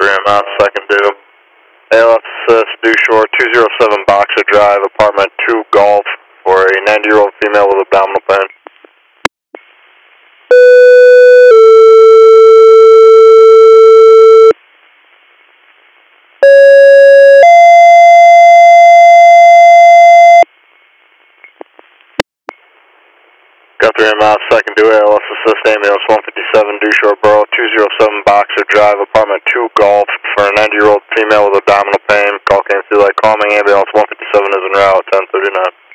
3 second due. ALS assist, due shore 207 Boxer Drive, apartment 2 Golf, for a 90-year-old female with abdominal pain. Got 3 second due, ALS assist, ambulance 157, due shore Borough 207 Boxer Drive, apartment 2 Golf, for a 90-year-old female with abdominal pain. Call came through like calming, ambulance 157 is en route, 1039.